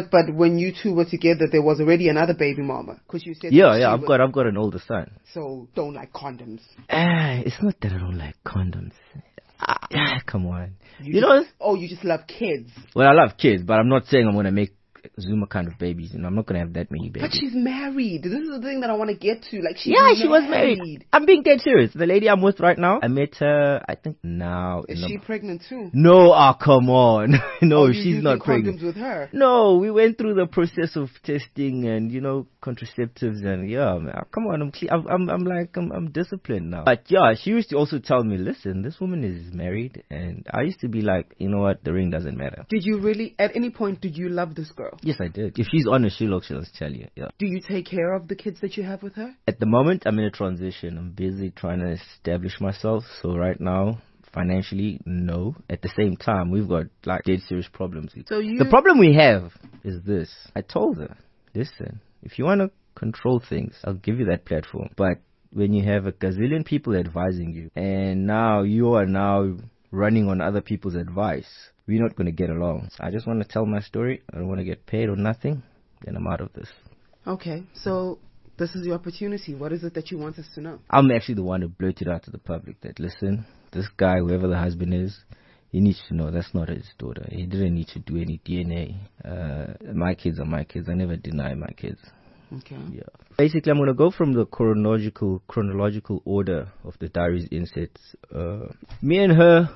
But when you two were together, there was already another baby mama. Because you said I've got an older son. So don't like condoms. It's not that I don't like condoms. Come on. You just love kids. Well, I love kids, but I'm not saying I'm gonna make Zuma kind of babies. I'm not gonna have that many babies. But she's married. This is the thing that I want to get to. Like, she was married. I'm being dead serious. The lady I'm with right now, I met her, I think now. Is she pregnant too? No, come on. No, she's not pregnant. Condoms with her? No, we went through the process of testing and, contraceptives and come on, I'm disciplined now. But she used to also tell me, listen, this woman is married, and I used to be like, you know what, the ring doesn't matter. Did you really, at any point, did you love this girl? Yes, I did. If she's honest, she'll tell you. Yeah. Do you take care of the kids that you have with her? At the moment, I'm in a transition. I'm busy trying to establish myself. So right now, financially, no. At the same time, we've got dead serious problems. The problem we have is this. I told her, listen, if you want to control things, I'll give you that platform. But when you have a gazillion people advising you, and now you are running on other people's advice, we're not going to get along. So I just want to tell my story. I don't want to get paid or nothing. Then I'm out of this. Okay, so this is your opportunity. What is it that you want us to know? I'm actually the one who blurted out to the public that, listen, this guy, whoever the husband is, he needs to know that's not his daughter. He didn't need to do any DNA. My kids are my kids. I never deny my kids. Okay. Yeah. Basically, I'm going to go from the chronological order of the diary's insets. Me and her,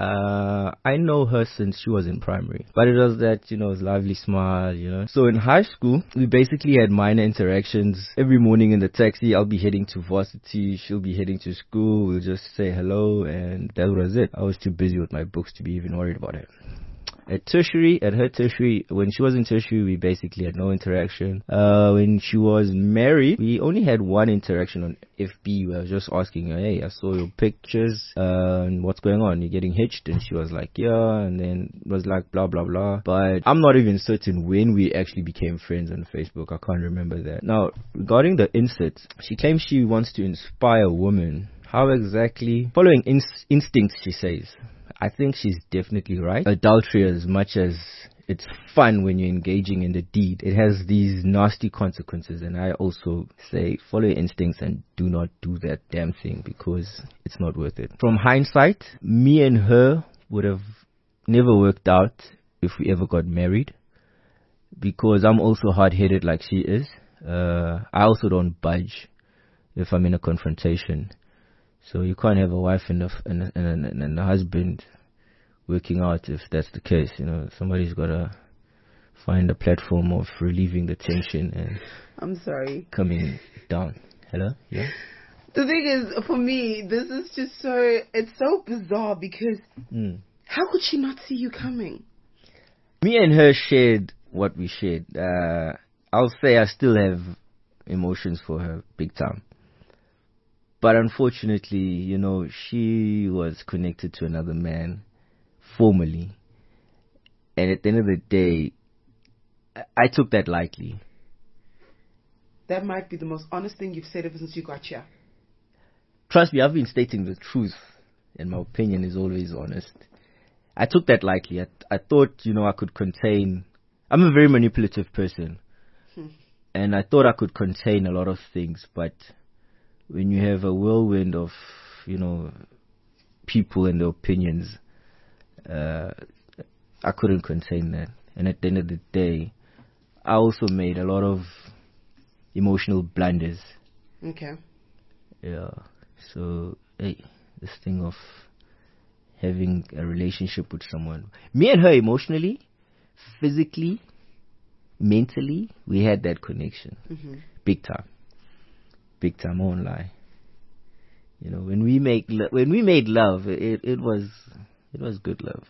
I know her since she was in primary, but it was that, lively smile, So in high school, we basically had minor interactions. Every morning in the taxi, I'll be heading to varsity, she'll be heading to school, we'll just say hello, and that was it. I was too busy with my books to be even worried about it. At her tertiary, when she was in tertiary, we basically had no interaction. When she was married, we only had one interaction on FB where I was just asking her, hey, I saw your pictures, what's going on? You're getting hitched? And she was like, yeah, and then it was like blah, blah, blah. But I'm not even certain when we actually became friends on Facebook. I can't remember that. Now, regarding the inserts, she claims she wants to inspire women. How exactly? Following instincts, she says. I think she's definitely right. Adultery, as much as it's fun when you're engaging in the deed, it has these nasty consequences. And I also say follow your instincts and do not do that damn thing because it's not worth it. From hindsight, me and her would have never worked out if we ever got married because I'm also hard-headed like she is. I also don't budge if I'm in a confrontation. So you can't have a wife and a husband working out if that's the case. Somebody's got to find a platform of relieving the tension and I'm sorry, coming down. Hello? Yeah? The thing is, for me, this is just it's so bizarre because how could she not see you coming? Me and her shared what we shared. I'll say I still have emotions for her, big time. But unfortunately, she was connected to another man formally. And at the end of the day, I took that lightly. That might be the most honest thing you've said ever since you got here. Trust me, I've been stating the truth. And my opinion is always honest. I took that lightly. I thought, I could contain... I'm a very manipulative person. And I thought I could contain a lot of things, but... when you have a whirlwind of, people and their opinions, I couldn't contain that. And at the end of the day, I also made a lot of emotional blunders. Okay. Yeah. So, hey, this thing of having a relationship with someone. Me and her emotionally, physically, mentally, we had that connection. Mm-hmm. Big time. Big time, I won't lie. When we made love, it was good love.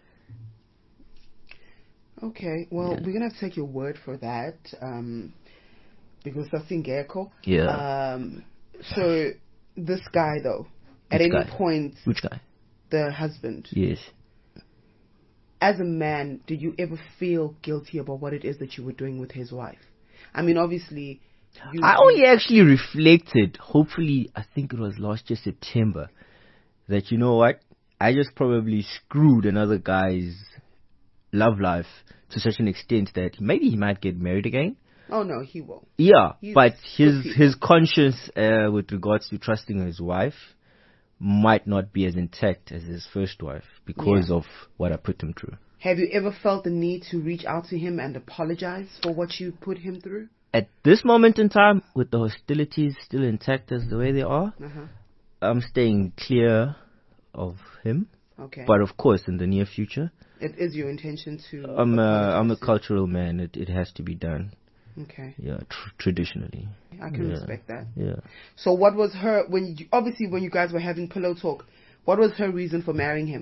Okay, well, we're gonna have to take your word for that, because that's in Gecko. Yeah. So this guy though, at any point, which guy? The husband. Yes. As a man, did you ever feel guilty about what it is that you were doing with his wife? I mean, obviously. I only actually reflected, hopefully, I think it was last year, September, that you know what, I just probably screwed another guy's love life to such an extent that maybe he might get married again. Oh no, he will. Yeah, He's but good his conscience with regards to trusting his wife might not be as intact as his first wife because of what I put him through. Have you ever felt the need to reach out to him and apologize for what you put him through? At this moment in time, with the hostilities still intact as the way they are, I'm staying clear of him. Okay. But of course, in the near future, it is your intention to. I'm a cultural man. It has to be done. Okay. Yeah, traditionally. I can respect that. Yeah. So, what was her when you guys were having pillow talk? What was her reason for marrying him?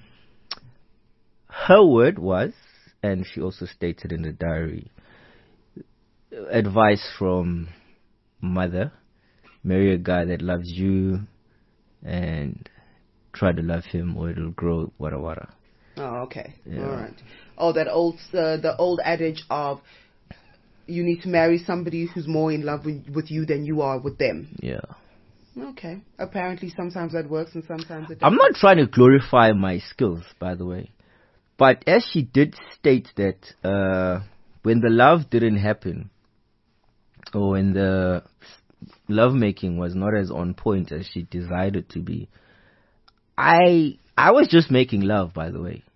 Her word was, and she also stated in the diary, advice from mother: marry a guy that loves you, and try to love him, or it'll grow wara wara. Oh, okay. Yeah. All right. Oh, that the old adage of you need to marry somebody who's more in love with you than you are with them. Yeah. Okay. Apparently, sometimes that works and sometimes it doesn't. I'm not trying to glorify my skills, by the way, but as she did state that when the love didn't happen, or when the lovemaking was not as on point as she desired it to be, I was just making love, by the way.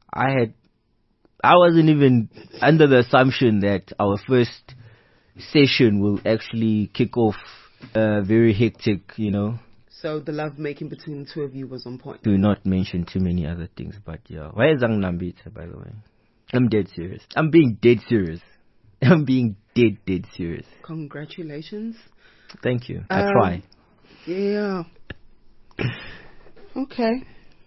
I wasn't even under the assumption that our first session will actually kick off very hectic, So the love making between the two of you was on point. Do not mention too many other things, but yeah. Why is Nambita, by the way? I'm dead serious. I'm being dead serious. I'm being dead serious. Congratulations. Thank you. I try. Yeah. Okay.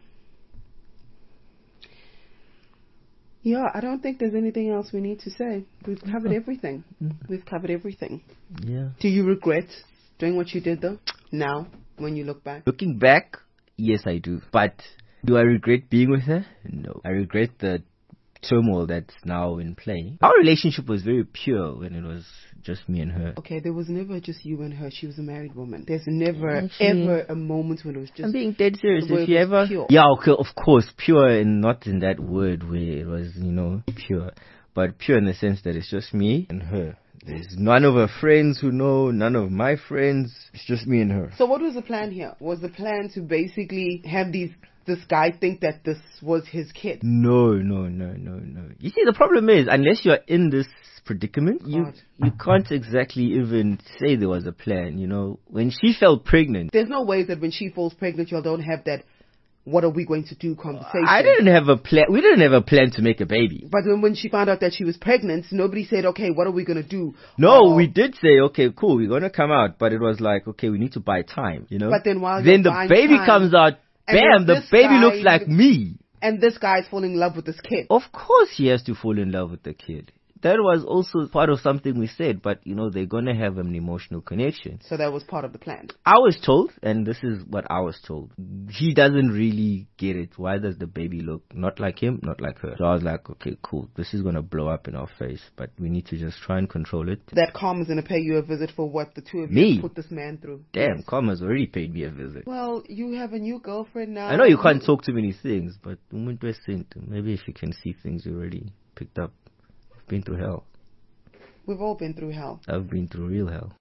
Yeah, I don't think there's anything else we need to say. We've covered everything. We've covered everything. Yeah. Do you regret doing what you did, though, now, when you look back? Looking back, yes, I do. But do I regret being with her? No. I regret the turmoil that's now in play. Our relationship was very pure when it was just me and her. Okay, there was never just you and her. She was a married woman. There's never, ever a moment when it was just... I'm being dead serious. If you ever... Pure. Yeah, okay, of course, pure, and not in that word where it was, pure. But pure in the sense that it's just me and her. There's none of her friends who know, none of my friends. It's just me and her. So what was the plan here? Was the plan to basically have this guy think that this was his kid? No. You see, the problem is, unless you're in this predicament, you can't exactly even say there was a plan, When she fell pregnant... There's no way that when she falls pregnant, you don't have that, what are we going to do conversation. I didn't have a plan. We didn't have a plan to make a baby. But then when she found out that she was pregnant, nobody said, okay, what are we going to do? No, we did say, okay, cool, we're going to come out. But it was like, okay, we need to buy time, But then the baby comes out, bam, the baby looks like me. And this guy's falling in love with this kid. Of course he has to fall in love with the kid. That was also part of something we said, but they're going to have an emotional connection. So that was part of the plan. I was told, and this is what I was told, he doesn't really get it. Why does the baby look not like him, not like her? So I was like, okay, cool. This is going to blow up in our face, but we need to just try and control it. That Karma's going to pay you a visit for what the two of you put this man through. Damn, yes. Karma's already paid me a visit. Well, you have a new girlfriend now. I know you can't talk too many things, but maybe if you can see things you already picked up. Been through hell. We've all been through hell. I've been through real hell.